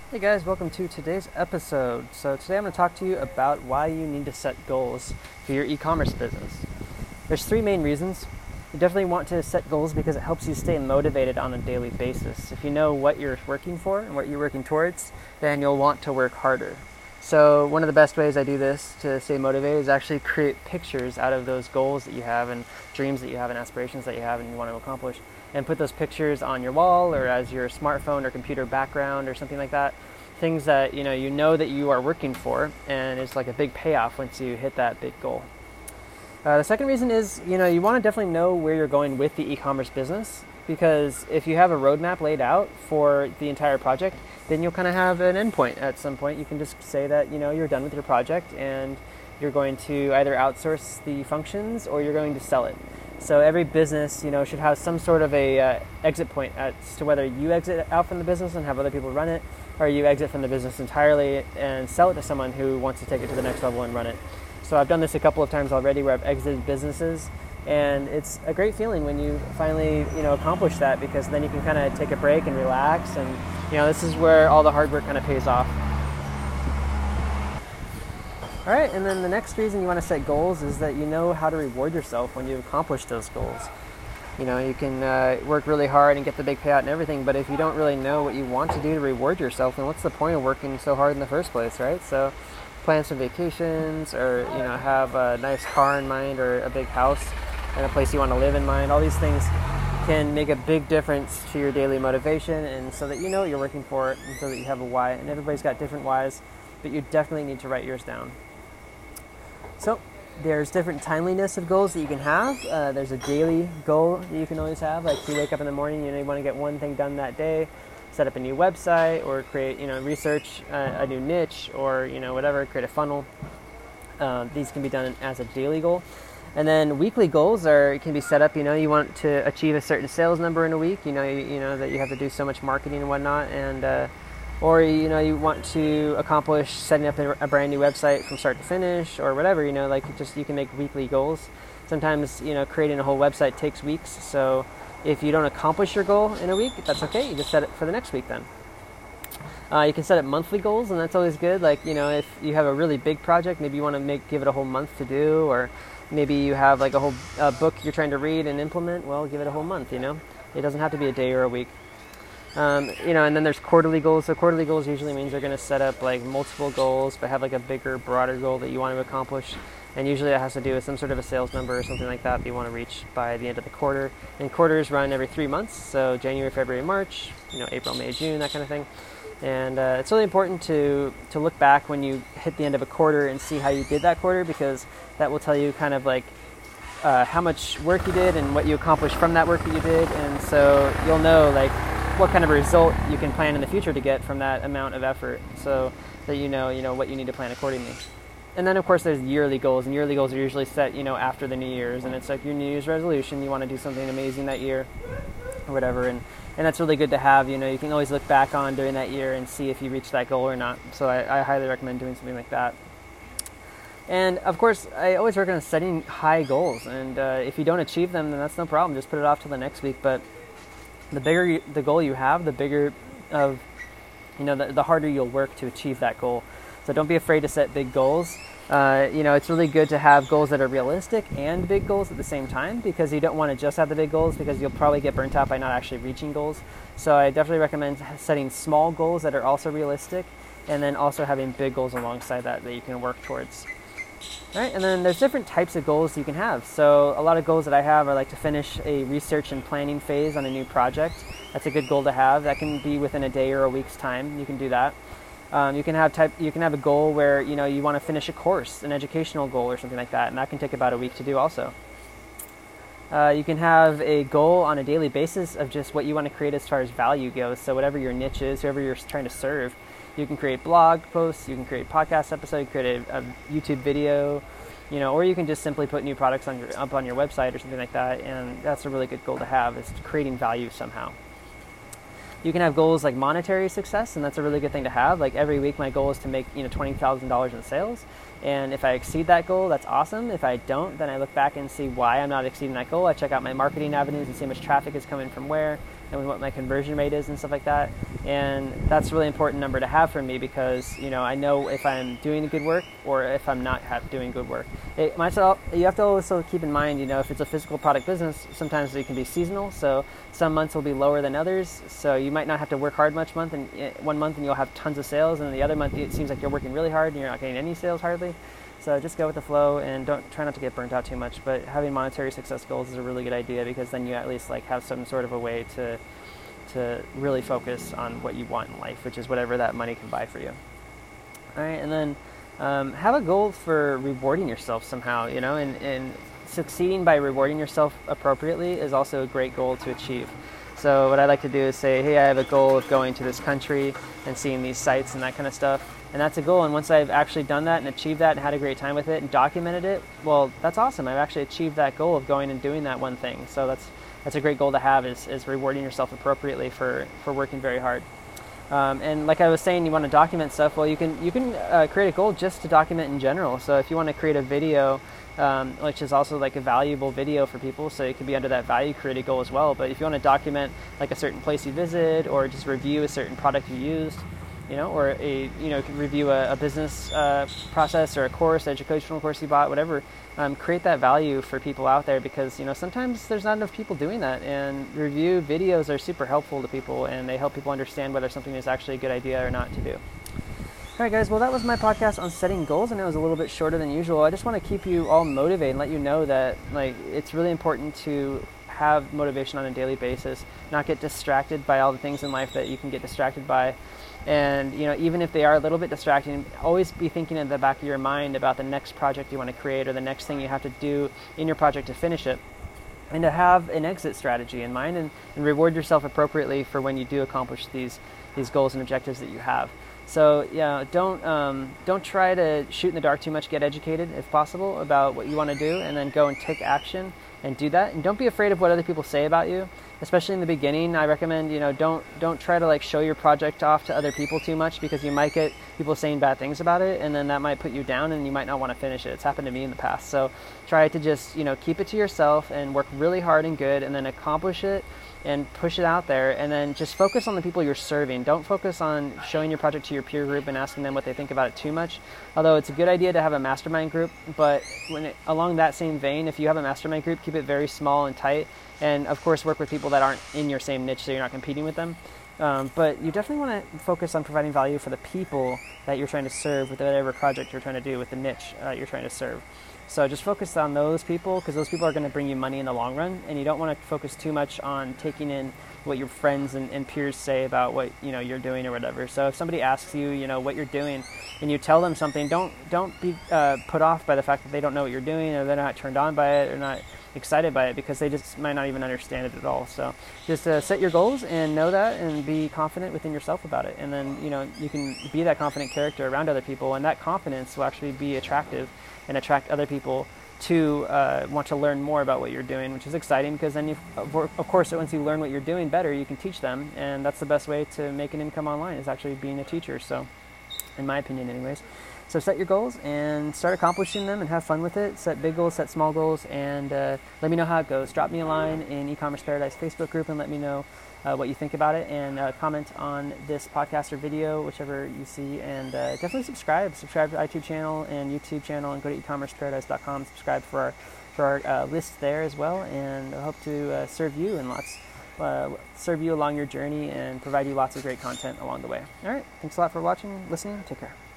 Hey guys, welcome to today's episode. So today I'm going to talk to you about why you need to set goals for your e-commerce business. There's three main reasons. You definitely want to set goals because it helps you stay motivated on a daily basis. If you know what you're working for and what you're working towards, then you'll want to work harder. So one of the best ways I do this to stay motivated is actually create pictures out of those goals that you have and dreams that you have and aspirations that you have and you want to accomplish, and put those pictures on your wall or as your smartphone or computer background or something like that. Things that you know that you are working for, and it's like a big payoff once you hit that big goal. The second reason is you want to definitely know where you're going with the e-commerce business, because if you have a roadmap laid out for the entire project, then you'll kind of have an endpoint at some point. You can just say that you're done with your project and you're going to either outsource the functions or you're going to sell it. So every business should have some sort of a exit point as to whether you exit out from the business and have other people run it, or you exit from the business entirely and sell it to someone who wants to take it to the next level and run it. So I've done this a couple of times already where I've exited businesses, and it's a great feeling when you finally accomplish that, because then you can kind of take a break and relax, and this is where all the hard work kind of pays off. All right, and then the next reason you want to set goals is that you know how to reward yourself when you accomplish those goals. You can work really hard and get the big payout and everything, but if you don't really know what you want to do to reward yourself, then what's the point of working so hard in the first place, right? So plan some vacations, or have a nice car in mind, or a big house and a place you want to live in mind. All these things can make a big difference to your daily motivation, and so that you know what you're working for, and so that you have a why. And everybody's got different whys, but you definitely need to write yours down. So there's different timeliness of goals that you can have. There's a daily goal that you can always have. Like, if you wake up in the morning, you want to get one thing done that day, set up a new website, or create, research a new niche, or, whatever, create a funnel. These can be done as a daily goal. And then weekly goals can be set up. You want to achieve a certain sales number in a week. You know that you have to do so much marketing and whatnot, and or you want to accomplish setting up a brand new website from start to finish, or whatever. You can make weekly goals. Sometimes creating a whole website takes weeks. So if you don't accomplish your goal in a week, that's okay. You just set it for the next week then. You can set up monthly goals, and that's always good. Like, if you have a really big project, maybe you want to give it a whole month to do, or maybe you have like a whole book you're trying to read and implement. Well, give it a whole month. It doesn't have to be a day or a week. And then there's quarterly goals. So quarterly goals usually means you're going to set up like multiple goals, but have like a bigger, broader goal that you want to accomplish. And usually that has to do with some sort of a sales number or something like that you want to reach by the end of the quarter. And quarters run every 3 months. So January, February, March, April, May, June, that kind of thing. And it's really important to look back when you hit the end of a quarter and see how you did that quarter, because that will tell you kind of like how much work you did and what you accomplished from that work that you did. And so you'll know like what kind of a result you can plan in the future to get from that amount of effort, so that you know what you need to plan accordingly. And then of course there's yearly goals, and yearly goals are usually set after the New Year's, and it's like your New Year's resolution. You want to do something amazing that year or whatever, and that's really good to have. You can always look back on during that year and see if you reached that goal or not. So I highly recommend doing something like that. And of course, I always work on setting high goals, and if you don't achieve them, then that's no problem. Just put it off till the next week. But the bigger the goal you have, the bigger of the harder you'll work to achieve that goal. So don't be afraid to set big goals. It's really good to have goals that are realistic and big goals at the same time, because you don't want to just have the big goals, because you'll probably get burnt out by not actually reaching goals. So I definitely recommend setting small goals that are also realistic, and then also having big goals alongside that you can work towards. All right, and then there's different types of goals you can have. So a lot of goals that I have are like to finish a research and planning phase on a new project. That's a good goal to have. That can be within a day or a week's time. You can do that. You can have a goal where you want to finish a course, an educational goal or something like that, and that can take about a week to do also. You can have a goal on a daily basis of just what you want to create as far as value goes. So whatever your niche is, whoever you're trying to serve, you can create blog posts, you can create podcast episodes, you can create a YouTube video, or you can just simply put new products up on your website or something like that. And that's a really good goal to have, is creating value somehow. You can have goals like monetary success, and that's a really good thing to have. Like every week my goal is to make $20,000 in sales, and if I exceed that goal, that's awesome. If I don't, then I look back and see why I'm not exceeding that goal. I check out my marketing avenues and see how much traffic is coming from where, and what my conversion rate is and stuff like that. And that's a really important number to have for me because, you know, I know if I'm doing good work or if I'm not doing good work. You have to also keep in mind, you know, if it's a physical product business, sometimes it can be seasonal. So some months will be lower than others. So you might not have to work hard much one month and you'll have tons of sales. And the other month it seems like you're working really hard and you're not getting any sales hardly. So just go with the flow and try not to get burnt out too much. But having monetary success goals is a really good idea because then you at least like have some sort of a way to really focus on what you want in life, which is whatever that money can buy for you. All right, and then have a goal for rewarding yourself somehow, you know, and succeeding by rewarding yourself appropriately is also a great goal to achieve. So what I like to do is say, hey, I have a goal of going to this country and seeing these sites and that kind of stuff. And that's a goal. And once I've actually done that and achieved that and had a great time with it and documented it, well, that's awesome. I've actually achieved that goal of going and doing that one thing. So that's a great goal to have is rewarding yourself appropriately for working very hard. And like I was saying, you want to document stuff. Well, you can create a goal just to document in general. So if you want to create a video, which is also like a valuable video for people, so it could be under that value created goal as well. But if you want to document like a certain place you visit or just review a certain product you used, you know, or you can review a business process or a course, educational course you bought, whatever. Create that value for people out there because, you know, sometimes there's not enough people doing that, and review videos are super helpful to people and they help people understand whether something is actually a good idea or not to do. All right, guys, well, that was my podcast on setting goals. I know it was a little bit shorter than usual. I just want to keep you all motivated and let you know that like it's really important to have motivation on a daily basis, not get distracted by all the things in life that you can get distracted by. And, you know, even if they are a little bit distracting, always be thinking in the back of your mind about the next project you want to create or the next thing you have to do in your project to finish it. And to have an exit strategy in mind and reward yourself appropriately for when you do accomplish these goals and objectives that you have. So, yeah, don't try to shoot in the dark too much. Get educated, if possible, about what you want to do and then go and take action and do that. And don't be afraid of what other people say about you. Especially in the beginning, I recommend, you know, don't try to like show your project off to other people too much because you might get people saying bad things about it and then that might put you down and you might not want to finish it. It's happened to me in the past. So try to just, you know, keep it to yourself and work really hard and good and then accomplish it and push it out there and then just focus on the people you're serving. Don't focus on showing your project to your peer group and asking them what they think about it too much. Although it's a good idea to have a mastermind group, but along that same vein, if you have a mastermind group, keep it very small and tight. And of course, work with people that aren't in your same niche so you're not competing with them. But you definitely want to focus on providing value for the people that you're trying to serve with whatever project you're trying to do with the niche you're trying to serve. So just focus on those people because those people are going to bring you money in the long run, and you don't want to focus too much on taking in what your friends and peers say about what, you know, you're doing or whatever. So if somebody asks you, you know, what you're doing and you tell them something, don't be put off by the fact that they don't know what you're doing or they're not turned on by it or not excited by it because they just might not even understand it at all. So just set your goals and know that and be confident within yourself about it. And then, you know, you can be that confident character around other people, and that confidence will actually be attractive and attract other people to want to learn more about what you're doing, which is exciting because then, of course, once you learn what you're doing better, you can teach them, and that's the best way to make an income online is actually being a teacher. So, in my opinion, anyways. So set your goals and start accomplishing them and have fun with it. Set big goals, set small goals, and let me know how it goes. Drop me a line in E-Commerce Paradise Facebook group and let me know what you think about it, and comment on this podcast or video, whichever you see, and definitely subscribe to the iTunes channel and YouTube channel, and go to ecommerceparadise.com. Subscribe for our list there as well, and I hope to serve you serve you along your journey and provide you lots of great content along the way. All right, thanks a lot for watching, listening. Take care.